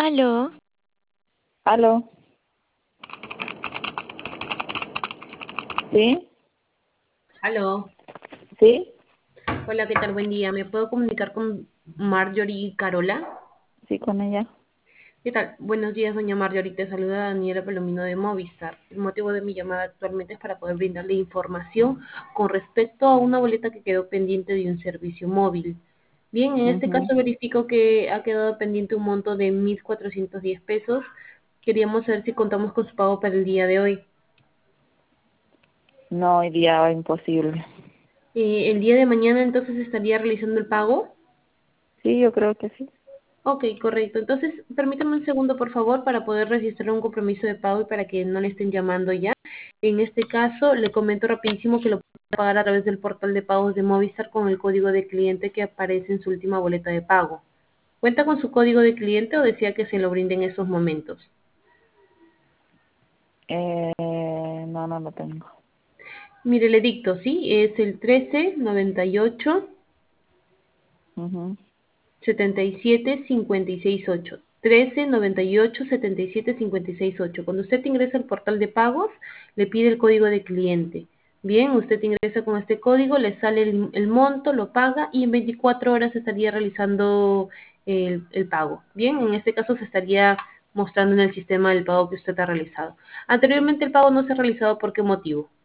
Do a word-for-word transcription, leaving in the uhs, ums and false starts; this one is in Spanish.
Aló, ¿Aló? ¿Sí? aló. ¿Sí? Hola, ¿qué tal? Buen día. ¿Me puedo comunicar con Marjorie Carola? Sí, con ella. ¿Qué tal? Buenos días, doña Marjorie. Te saluda Daniela Palomino de Movistar. El motivo de mi llamada actualmente es para poder brindarle información con respecto a una boleta que quedó pendiente de un servicio móvil. Bien, en este Ujú. caso verifico que ha quedado pendiente un monto de mil cuatrocientos diez pesos. Queríamos saber si contamos con su pago para el día de hoy. No, hoy día imposible. Eh, el día de mañana entonces estaría realizando el pago. Sí, yo creo que sí. Ok, correcto. Entonces, permítame un segundo, por favor, para poder registrar un compromiso de pago y para que no le estén llamando ya. En este caso, le comento rapidísimo que lo puede pagar a través del portal de pagos de Movistar con el código de cliente que aparece en su última boleta de pago. ¿Cuenta con su código de cliente o desea que se lo brinde en esos momentos? Eh, no, no lo tengo. Mire, le dicto, ¿sí? Es el trece noventa y ocho Ujú. setenta y siete cincuenta y seis ocho. trece noventa y ocho setenta y siete cincuenta y seis ocho. Cuando usted ingresa al portal de pagos, le pide el código de cliente. Bien, usted ingresa con este código, le sale el, el monto, lo paga y en veinticuatro horas estaría realizando el, el pago. Bien, en este caso se estaría mostrando en el sistema el pago que usted ha realizado. Anteriormente el pago no se ha realizado, ¿por qué motivo?